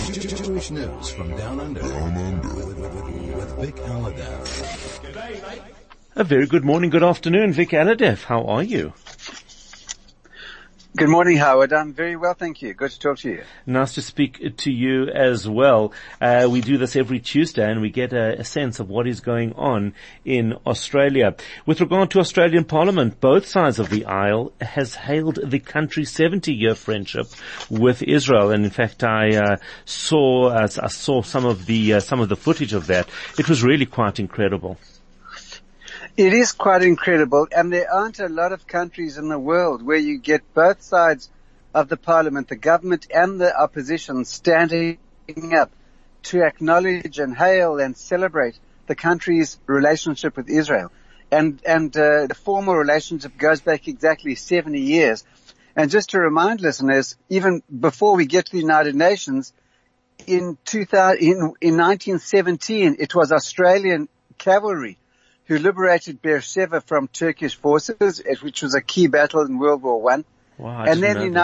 Jewish news from down under. With Vic Alhadeff. Good day, mate. A very good morning, good afternoon, Vic Alhadeff. How are you? Good morning, Howard. I'm very well, thank you. Good to talk to you. Nice to speak to you as well. We do this every Tuesday and we get a sense of what is going on in Australia. With regard to Australian Parliament, both sides of the aisle has hailed the country's 70-year friendship with Israel. And in fact, I saw some of the footage of that. It was really quite incredible. It is quite incredible, and there aren't a lot of countries in the world where you get both sides of the parliament, the government and the opposition, standing up to acknowledge and hail and celebrate the country's relationship with Israel. And the formal relationship goes back exactly 70 years. And just to remind listeners, even before we get to the United Nations, in 1917, it was Australian cavalry who liberated Beersheba from Turkish forces, which was a key battle in World War I. Wow, and then in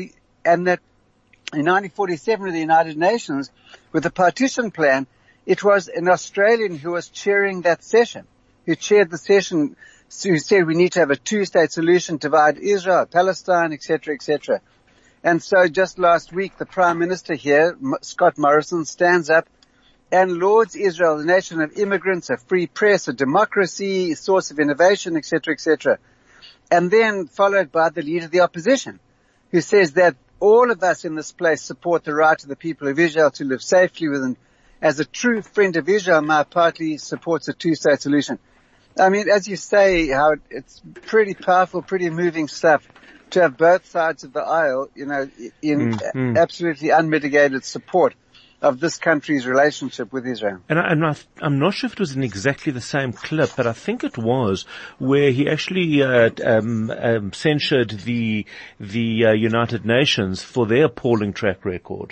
1947 with the United Nations, with the partition plan, it was an Australian who was chairing that session, who chaired the session, who said we need to have a two-state solution, divide Israel, Palestine, etc., etc. And so just last week, the Prime Minister here, Scott Morrison, stands up and lauds Israel, a nation of immigrants, a free press, a democracy, a source of innovation, etc., etc. And then followed by the leader of the opposition, who says that all of us in this place support the right of the people of Israel to live safely within. As a true friend of Israel, my party supports a two-state solution. I mean, as you say, Howard, it's pretty powerful, pretty moving stuff to have both sides of the aisle, in absolutely unmitigated support of this country's relationship with Israel. And I'm not sure if it was in exactly the same clip, but I think it was where he actually censured the United Nations for their appalling track record.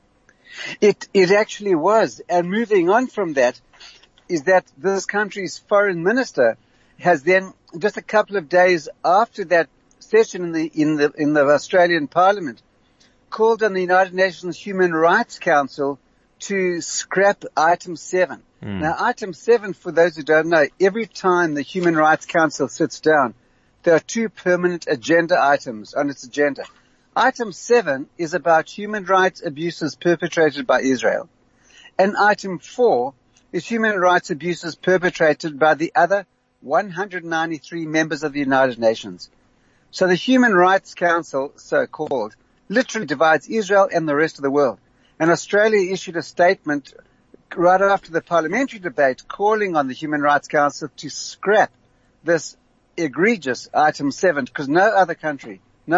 It actually was. And moving on from that is that this country's foreign minister has then, just a couple of days after that session in the Australian Parliament, called on the United Nations Human Rights Council to scrap item 7. Now, item 7, for those who don't know, every time the Human Rights Council sits down, there are two permanent agenda items on its agenda. Item 7 is about human rights abuses perpetrated by Israel. And item 4 is human rights abuses perpetrated by the other 193 members of the United Nations. So the Human Rights Council, so-called, literally divides Israel and the rest of the world. And Australia issued a statement right after the parliamentary debate calling on the Human Rights Council to scrap this egregious item 7, because no other country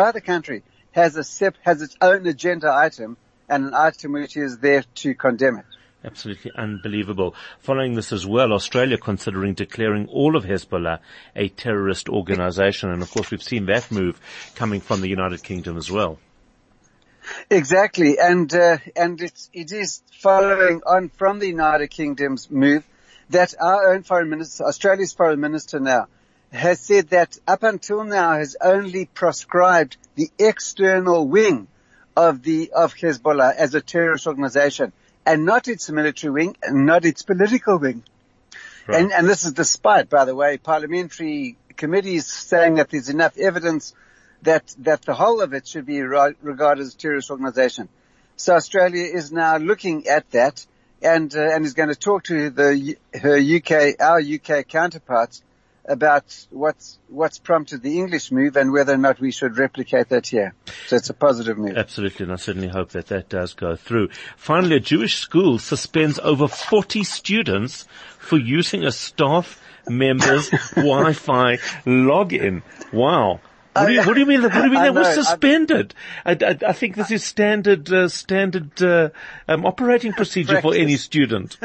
has its own agenda item and an item which is there to condemn it. Absolutely unbelievable. Following this as well, Australia considering declaring all of Hezbollah a terrorist organization. And of course, we've seen that move coming from the United Kingdom as well. Exactly. And it is following on from the United Kingdom's move that our own foreign minister, Australia's foreign minister now, has said that up until now has only proscribed the external wing of Hezbollah as a terrorist organization, and not its military wing, and not its political wing. Right. And this is despite, by the way, parliamentary committees saying that there's enough evidence that the whole of it should be regarded as a terrorist organization. So Australia is now looking at that and is going to talk to our UK counterparts about what's prompted the English move and whether or not we should replicate that here. So it's a positive move. Absolutely, and I certainly hope that does go through. Finally, a Jewish school suspends over 40 students for using a staff member's Wi-Fi login. Wow. What do you mean? What do you mean they were suspended? I think this is standard operating procedure for any student.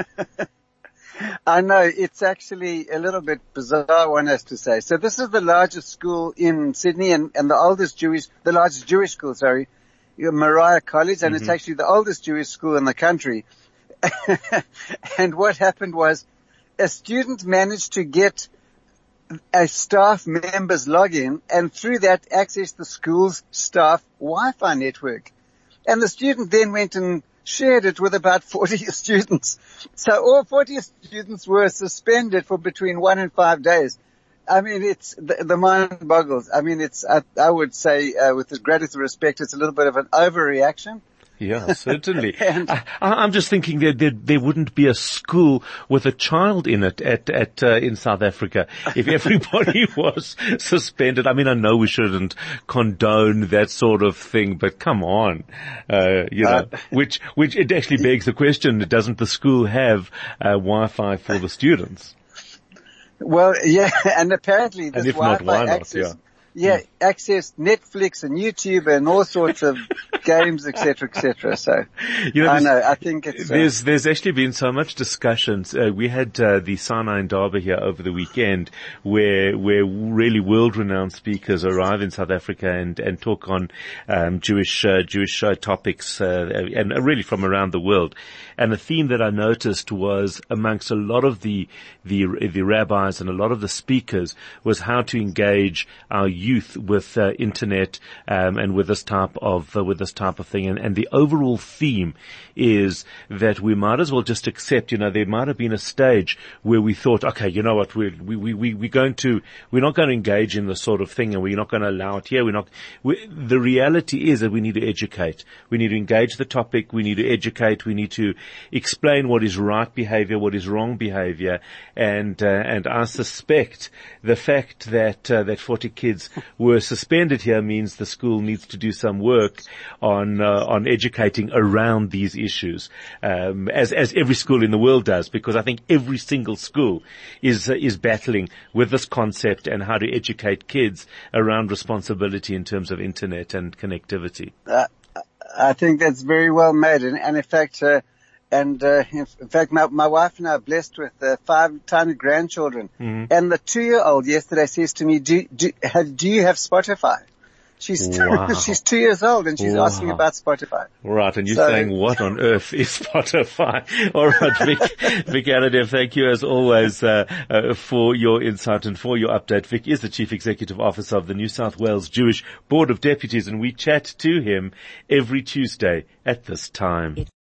I know, it's actually a little bit bizarre, one has to say. So this is the largest school in Sydney and the largest Jewish school, Moriah College, and it's actually the oldest Jewish school in the country. And what happened was a student managed to get a staff member's login and through that access the school's staff Wi-Fi network. And the student then went and shared it with about 40 students. So all 40 students were suspended for between 1 and 5 days. I mean, it's, the mind boggles. I mean, I would say, with the greatest respect, it's a little bit of an overreaction. Yeah, certainly. I'm just thinking that there wouldn't be a school with a child in it in South Africa if everybody was suspended. I mean, I know we shouldn't condone that sort of thing, but come on, which it actually begs the question, doesn't the school have Wi-Fi for the students? Well, yeah, and apparently this and if Wi-Fi not, why access, not? access Netflix and YouTube and all sorts of games, etc., etc. So, I think it's there's actually been so much discussions. We had the Sinai Indaba here over the weekend, where really world-renowned speakers arrive in South Africa and talk on Jewish topics, and really from around the world. And the theme that I noticed was amongst a lot of the rabbis and a lot of the speakers was how to engage our youth with internet and with this type of thing. And the overall theme is that we might as well just accept. There might have been a stage where we thought, okay, you know what, we're not going to engage in this sort of thing, and we're not going to allow it here. The reality is that we need to educate. We need to engage the topic. We need to educate. We need to explain what is right behavior, what is wrong behavior, and I suspect the fact that 40 kids were suspended here means the school needs to do some work on educating around these issues, as every school in the world does, because I think every single school is battling with this concept and how to educate kids around responsibility in terms of internet and connectivity. I think that's very well made, and in fact, my wife and I are blessed with 5 tiny grandchildren. Mm-hmm. And the 2-year-old yesterday says to me, do you have Spotify? She's 2 years old and she's asking about Spotify. Right, and you're saying, what on earth is Spotify? All right, Vic Aladev, thank you as always for your insight and for your update. Vic is the Chief Executive Officer of the New South Wales Jewish Board of Deputies, and we chat to him every Tuesday at this time.